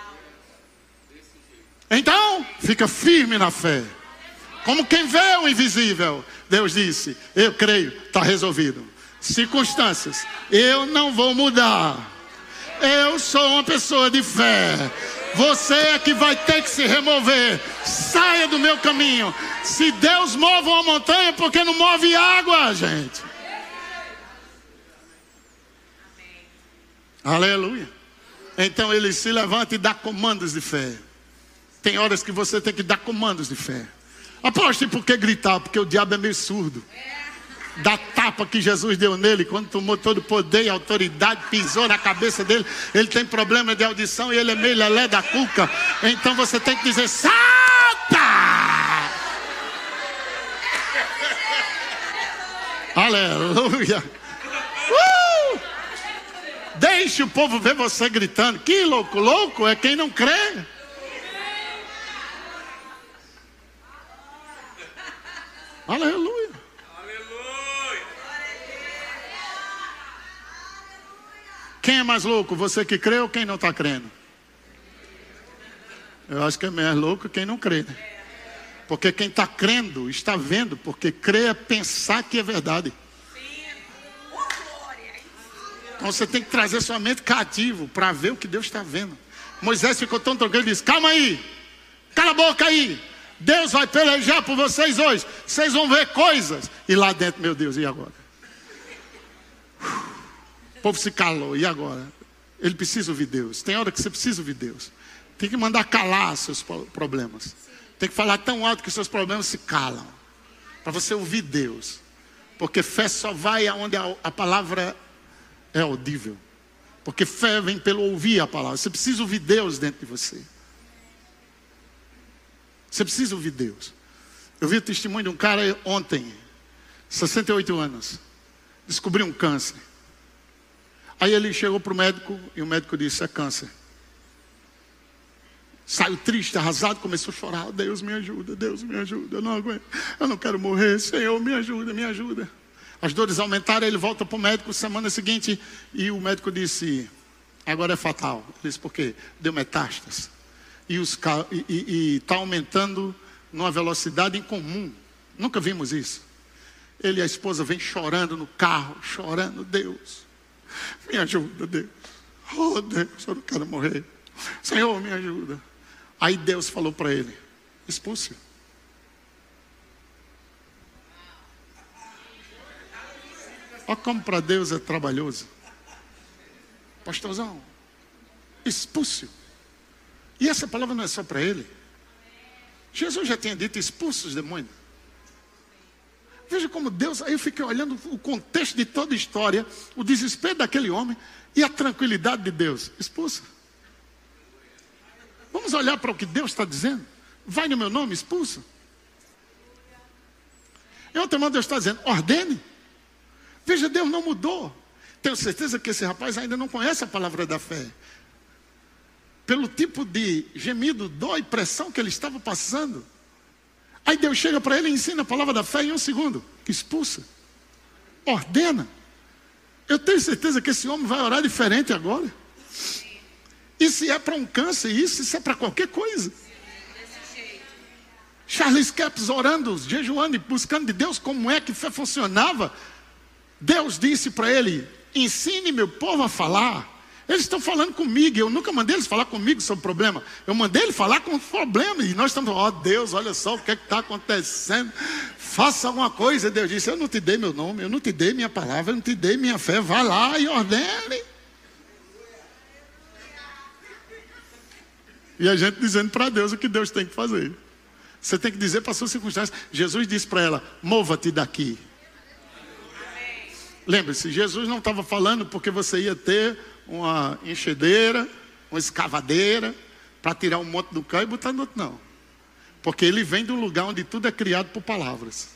Então, fica firme na fé, como quem vê o invisível. Deus disse, eu creio, está resolvido. Circunstâncias, eu não vou mudar. Eu sou uma pessoa de fé. Você é que vai ter que se remover. Saia do meu caminho. Se Deus move uma montanha, por que não move água, gente? Amém. Aleluia. Então ele se levanta e dá comandos de fé. Tem horas que você tem que dar comandos de fé. Aposte por que gritar? Porque o diabo é meio surdo. Da tapa que Jesus deu nele, quando tomou todo o poder e autoridade, pisou na cabeça dele. Ele tem problema de audição e ele é meio lelé da cuca. Então você tem que dizer, salta! Aleluia! Uh! Deixe o povo ver você gritando. Que louco, louco é quem não crê. Aleluia! Quem é mais louco? Você que crê ou quem não está crendo? Eu acho que é mais louco quem não crê, né? Porque quem está crendo, está vendo. Porque crer é pensar que é verdade. Então você tem que trazer sua mente cativo para ver o que Deus está vendo. Moisés ficou tão tranquilo e disse, calma aí, cala a boca aí. Deus vai pelejar por vocês hoje. Vocês vão ver coisas. E lá dentro, meu Deus, e agora? O povo se calou, e agora? Ele precisa ouvir Deus. Tem hora que você precisa ouvir Deus. Tem que mandar calar seus problemas. Tem que falar tão alto que seus problemas se calam. Para você ouvir Deus. Porque fé só vai aonde a, a palavra é audível. Porque fé vem pelo ouvir a palavra. Você precisa ouvir Deus dentro de você. Você precisa ouvir Deus. Eu vi o testemunho de um cara ontem, sessenta e oito anos. Descobriu um câncer. Aí ele chegou para o médico e o médico disse, é câncer. Saiu triste, arrasado, começou a chorar. Deus me ajuda, Deus me ajuda, eu não aguento, eu não quero morrer, Senhor me ajuda, me ajuda. As dores aumentaram, ele volta para o médico semana seguinte e o médico disse, agora é fatal. Ele disse, por quê? Deu metástase. E está aumentando numa velocidade incomum. Nunca vimos isso. Ele e a esposa vêm chorando no carro, chorando, Deus, me ajuda, Deus. Oh, Deus, eu não quero morrer. Senhor, me ajuda. Aí Deus falou para ele, expulse-o. Olha como para Deus é trabalhoso. Pastorzão, expulse-o. E essa palavra não é só para ele. Jesus já tinha dito, expulse os demônios. Veja como Deus, aí eu fiquei olhando o contexto de toda a história, o desespero daquele homem e a tranquilidade de Deus. Expulsa. Vamos olhar para o que Deus está dizendo. Vai no meu nome, expulsa. Em outro modo, Deus está dizendo, ordene. Veja, Deus não mudou. Tenho certeza que esse rapaz ainda não conhece a palavra da fé. Pelo tipo de gemido, dor e pressão que ele estava passando. Aí Deus chega para ele e ensina a palavra da fé em um segundo. Expulsa. Ordena. Eu tenho certeza que esse homem vai orar diferente agora. E se é para um câncer, isso, isso é para qualquer coisa. Charles Capps orando, jejuando e buscando de Deus como é que fé funcionava. Deus disse para ele, ensine meu povo a falar. Eles estão falando comigo, eu nunca mandei eles falar comigo sobre problema. Eu mandei ele falar com problema. E nós estamos, ó oh, Deus, olha só o que é que está acontecendo. Faça alguma coisa. Deus disse, eu não te dei meu nome, eu não te dei minha palavra, eu não te dei minha fé. Vá lá e ordene. E a gente dizendo para Deus o que Deus tem que fazer. Você tem que dizer para a sua circunstância. Jesus disse para ela, mova-te daqui. Lembre-se, Jesus não estava falando porque você ia ter uma enxadeira, uma escavadeira, para tirar um monte do cão e botar no outro, não. Porque ele vem de um lugar onde tudo é criado por palavras.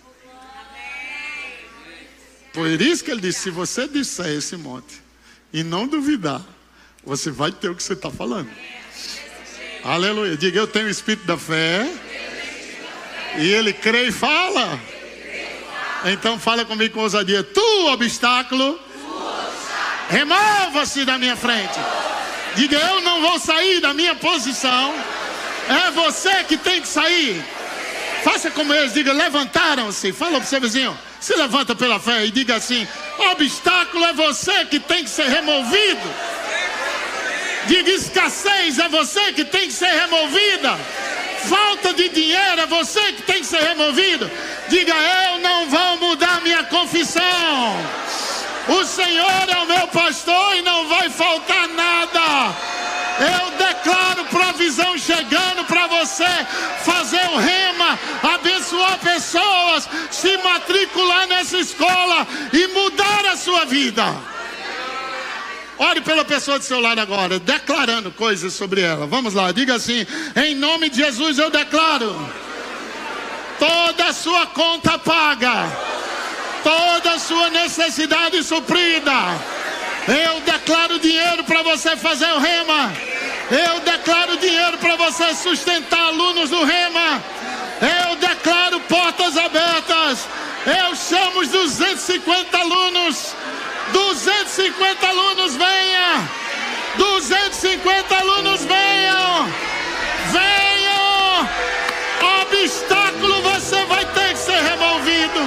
Por isso que ele disse, se você disser esse monte e não duvidar, você vai ter o que você está falando. Aleluia. Diga, eu tenho o espírito da fé. E ele crê e fala. Então fala comigo com ousadia. Tu, obstáculo, remova-se da minha frente. Diga, eu não vou sair da minha posição. É você que tem que sair. Faça como eles, diga, levantaram-se. Fala para o seu vizinho, se levanta pela fé e diga assim, obstáculo é você que tem que ser removido. Diga, escassez é você que tem que ser removida. Falta de dinheiro é você que tem que ser removido. Diga, eu não vou mudar minha confissão. O Senhor é o meu pastor e não vai faltar nada. Eu declaro provisão chegando para você fazer o rema, abençoar pessoas, se matricular nessa escola e mudar a sua vida. Ore pela pessoa do seu lado agora, declarando coisas sobre ela. Vamos lá, diga assim, em nome de Jesus eu declaro toda a sua conta paga, toda a sua necessidade suprida. Eu declaro dinheiro para você fazer o rema. Eu declaro dinheiro para você sustentar alunos do rema. Eu declaro portas abertas. Eu chamo os duzentos e cinquenta alunos. duzentos e cinquenta alunos venham. duzentos e cinquenta alunos venham. Venham. Obstáculo você vai ter que ser removido.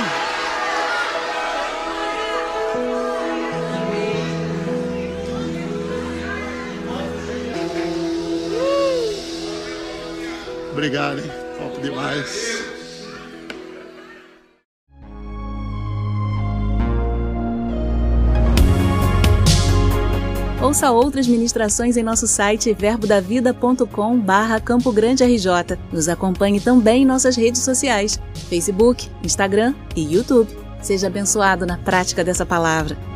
Obrigado, hein? Top demais. Ouça outras ministrações em nosso site verbo da vida ponto com barra Campo Grande R J. Nos acompanhe também em nossas redes sociais, Facebook, Instagram e YouTube. Seja abençoado na prática dessa palavra.